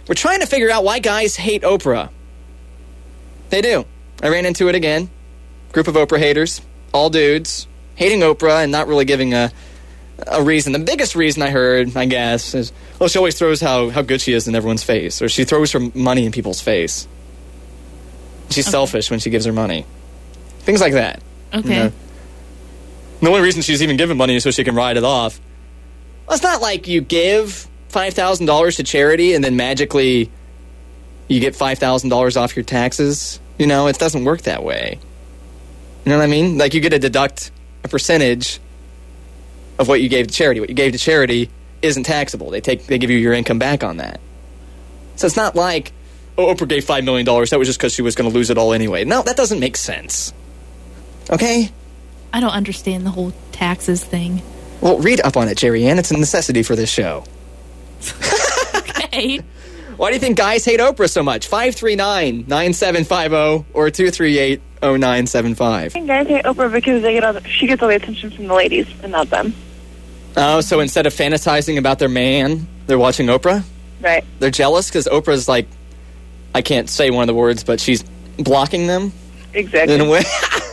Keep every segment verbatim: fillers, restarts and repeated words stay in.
We're trying to figure out why guys hate Oprah. They do. I ran into it again. Group of Oprah haters, all dudes, hating Oprah and not really giving a a reason. The biggest reason I heard, I guess, is, well, she always throws how, how good she is in everyone's face, or she throws her money in people's face. She's okay. selfish when she gives her money. Things like that. Okay. You know? The only reason she's even given money is so she can write it off. Well, it's not like you give five thousand dollars to charity and then magically you get five thousand dollars off your taxes. You know, it doesn't work that way. You know what I mean? Like, you get to deduct a percentage of what you gave to charity. What you gave to charity isn't taxable. They take they give you your income back on that. So it's not like, oh, Oprah gave five million dollars. That was just because she was going to lose it all anyway. No, that doesn't make sense. Okay? I don't understand the whole taxes thing. Well, read up on it, Jerry Ann. It's a necessity for this show. Okay. Why do you think guys hate Oprah so much? five three nine, nine seven five zero or two three eight, oh nine seven five. I think guys hate Oprah because they get all the, she gets all the attention from the ladies and not them. Oh, so instead of fantasizing about their man, they're watching Oprah? Right. They're jealous because Oprah's like, I can't say one of the words, but she's blocking them? Exactly. In a way.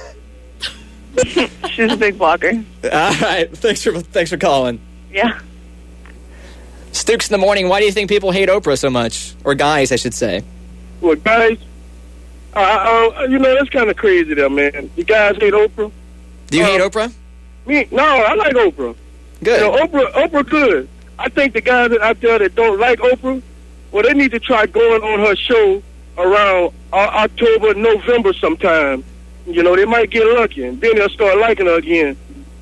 She's a big blocker. All right. Thanks for thanks for calling. Yeah. Stukes in the morning. Why do you think people hate Oprah so much? Or guys, I should say. Well, guys, uh, uh, you know, that's kind of crazy there, man. You guys hate Oprah? Do you uh, hate Oprah? Me? No, I like Oprah. Good. You know, Oprah, Oprah good. I think the guys out there that don't like Oprah, well, they need to try going on her show around uh, October, November sometime. You know, they might get lucky, and then they'll start liking her again.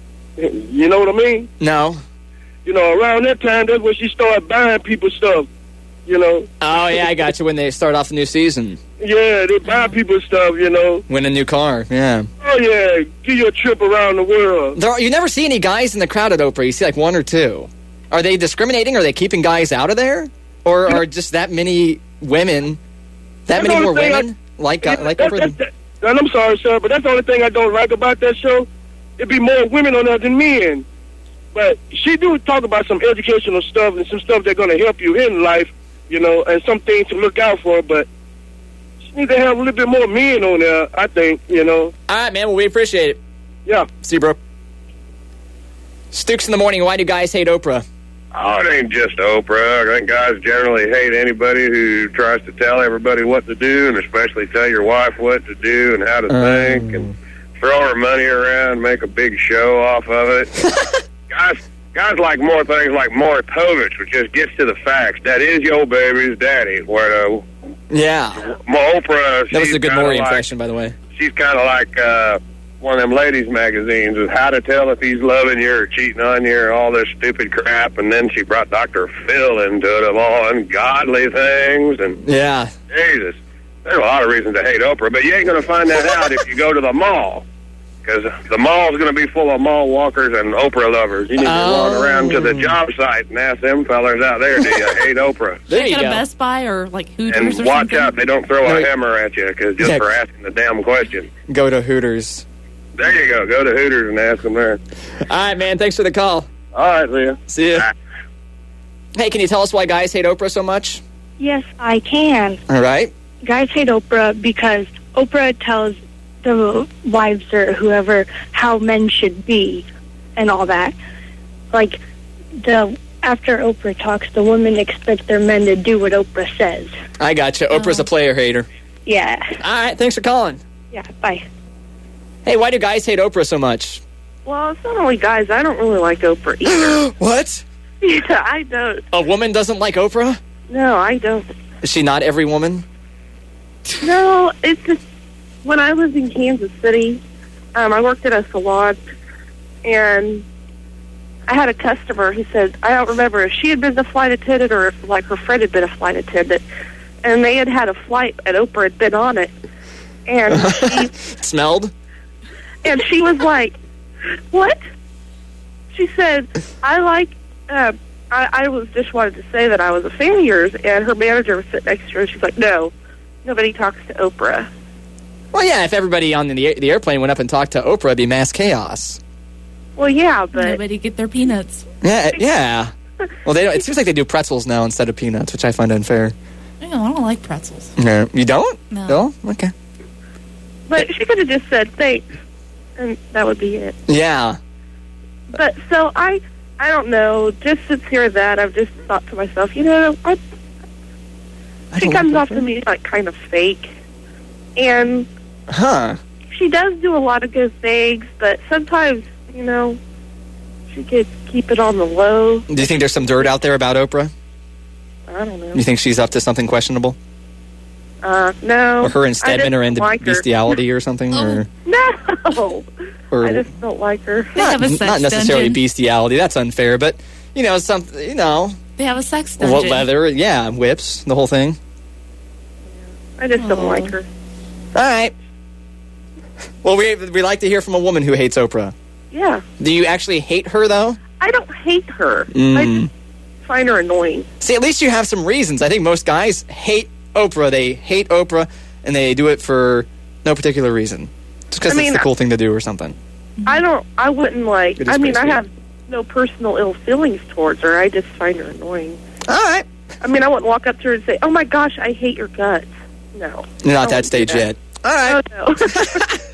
You know what I mean? No. You know, around that time, that's when she started buying people stuff, you know. Oh, yeah, I got you. When they start off the new season. Yeah, they buy people stuff, you know. Win a new car, yeah. Oh, yeah, give you a trip around the world. There are, you never see any guys in the crowd at Oprah. You see like one or two. Are they discriminating? Are they keeping guys out of there? Or are just that many women, that That's many more I, women like, yeah, like that, Oprah? That, that, and I'm sorry, sir, but that's the only thing I don't like about that show. It'd be more women on there than men. But she do talk about some educational stuff and some stuff that's going to help you in life, you know, and some things to look out for. But she needs to have a little bit more men on there, I think, you know. All right, man. Well, we appreciate it. Yeah. See you, bro. Stukes in the morning. Why do guys hate Oprah? Oh, it ain't just Oprah. I think guys generally hate anybody who tries to tell everybody what to do, and especially tell your wife what to do and how to um. think, and throw her money around, make a big show off of it. guys, guys like more things like Maury Povich, which just gets to the facts. That is your baby's daddy. Where uh, yeah, Oprah. That was a good Maury like, impression, by the way. She's kind of like uh, one of them ladies' magazines with how to tell if he's loving you or cheating on you or all this stupid crap. And then she brought Doctor Phil into it of all ungodly things. And yeah, Jesus, there's a lot of reasons to hate Oprah, but you ain't going to find that out if you go to the mall. Because the mall's going to be full of mall walkers and Oprah lovers. You need to oh. walk around to the job site and ask them fellers out there, do you hate Oprah? There you go. Best Buy or like Hooters and or something? watch out they don't throw no, a hammer at you cause just yeah. for asking the damn question. Go to Hooters. There you go. Go to Hooters and ask them there. All right, man. Thanks for the call. All right, see ya. See ya. Bye. Hey, can you tell us why guys hate Oprah so much? Yes, I can. All right. Guys hate Oprah because Oprah tells the wives or whoever how men should be and all that. Like, the after Oprah talks, the women expect their men to do what Oprah says. I gotcha. Oh. Oprah's a player hater. Yeah. All right. Thanks for calling. Yeah, bye. Hey, why do guys hate Oprah so much? Well, it's not only guys. I don't really like Oprah either. What? Yeah, I don't. A woman doesn't like Oprah? No, I don't. Is she not every woman? No, it's just when I lived in Kansas City, um, I worked at a salon, and I had a customer who said, I don't remember if she had been the flight attendant or if, like, her friend had been a flight attendant, and they had had a flight and Oprah had been on it, and she... Smelled? And she was like, what? She said, I like... Uh, I, I was just wanted to say that I was a fan of yours, and her manager was sitting next to her, and she's like, no, nobody talks to Oprah. Well, yeah, if everybody on the, the airplane went up and talked to Oprah, it'd be mass chaos. Well, yeah, but... Nobody get their peanuts. Yeah, yeah. Well, they don't, it seems like they do pretzels now instead of peanuts, which I find unfair. I don't like pretzels. No, you don't? No. No? Okay. But she could have just said thanks, and that would be it. Yeah. But so I, I don't know. Just since hear that, I've just thought to myself, you know, I, I she don't comes like off to me like kind of fake, and Huh. she does do a lot of good things, but sometimes, you know, she could keep it on the low. Do you think there's some dirt out there about Oprah? I don't know. You think she's up to something questionable? Uh, no. Or her and I Stedman just are into like her. bestiality or something? Or, No. or I just don't like her. They have a sex not necessarily dungeon. bestiality. That's unfair, but, you know, some, you know, They have a sex dungeon. what leather, yeah, whips, the whole thing. I just don't Aw. like her. All right. Well, we we like to hear from a woman who hates Oprah. Yeah. Do you actually hate her, though? I don't hate her. Mm. I just find her annoying. See, at least you have some reasons. I think most guys hate Oprah. They hate Oprah, and they do it for no particular reason. Just because I mean, it's the cool thing to do or something. I don't, I wouldn't like, It is I mean, pretty I sweet. have no personal ill feelings towards her. I just find her annoying. All right. I mean, I wouldn't walk up to her and say, oh my gosh, I hate your guts. No. You're not I at that wouldn't do stage yet. All right. Oh, no.